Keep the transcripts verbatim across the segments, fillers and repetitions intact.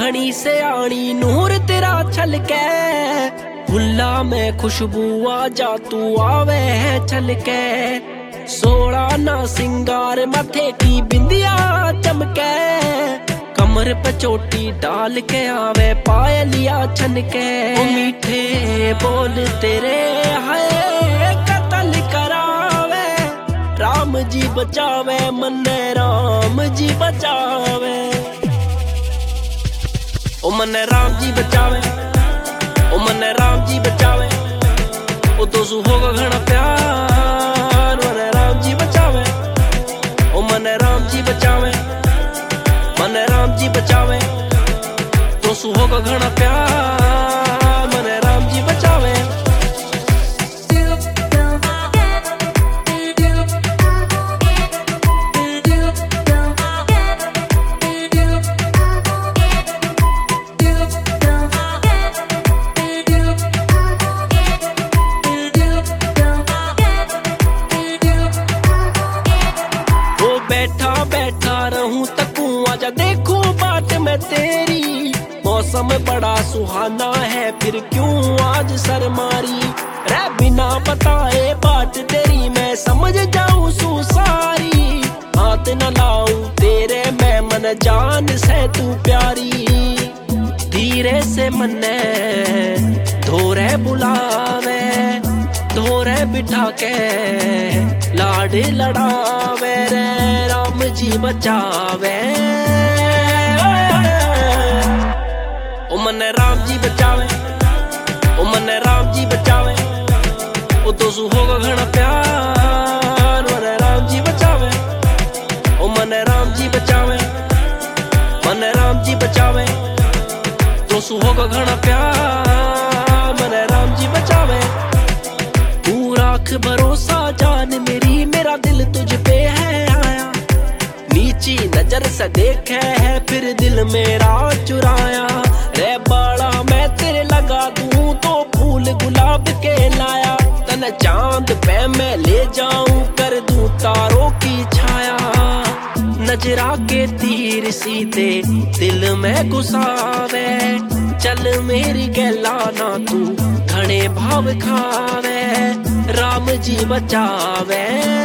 घनी से आनी नूर तेरा छलके, फुल्ला में खुशबू आ जा तू आवे है छलके। सोड़ा ना सिंगार माथे की बिंदिया चमके, कमर पे चोटी डाल के आवे पायलिया छनके। ओ मीठे बोल तेरे हाय कत्ल करावे, राम जी बचावे मन्ने राम जी बचावे। ओ मन्ने राम जी बचावे, ओ मन्ने राम जी बचावे। ओ तो सु होगा घना प्यार मन्ने राम जी बचावे। ओ मन्ने राम जी बचावे, मन्ने राम जी बचावे। तो सु होगा घना प्यार मन्ने राम जी बचावे। बैठा बैठा रहूं तकूं आजा देखूं बात मैं तेरी। मौसम बड़ा सुहाना है फिर क्यों आज शर्मारी। रह बिना बताए बात तेरी मैं समझ जाऊं सुसारी। हाथ न लाऊं तेरे मैं मन जान से तू प्यारी। धीरे से मन्ने धोरे बुलावे, धोरे बिठा के लाड लड़ावे रे राम जी बचावे। ओ मन्ने राम जी बचावे, ओ मन्ने राम जी बचावे। ओ तो सु होगा घना प्यार मन्ने राम जी बचावे। ओ मन्ने राम जी बचावे, मन्ने राम जी बचावे। तो सु होगा घना प्यार मन्ने राम जी बचावे। तू राख भरोसा जान मेरी, मेरा दिल तुझ पे है आया। नीची नजर से देखे है फिर दिल मेरा चुराया। रे बाड़ा मैं तेरे लगा दूं तो फूल गुलाब के लाया। तन चांद पे मैं ले जाऊं कर दूं तारों की छाया। नजरा के तीर सीधे दिल में घुसावे, चल मेरी गैला ना तू घने भाव खावे। राम जी बचावे,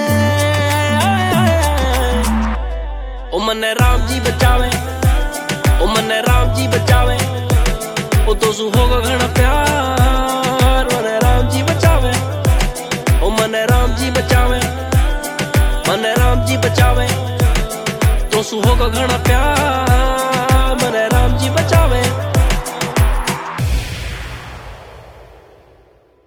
ओ मन्ने राम जी बचावे, ओ मन्ने राम जी बचावे। ओ तो सु होगा घना प्यार मन्ने राम जी बचावे। ओ मन्ने राम जी बचावे, मन्ने राम जी बचावे। तो सु होगा घना प्यार मन्ने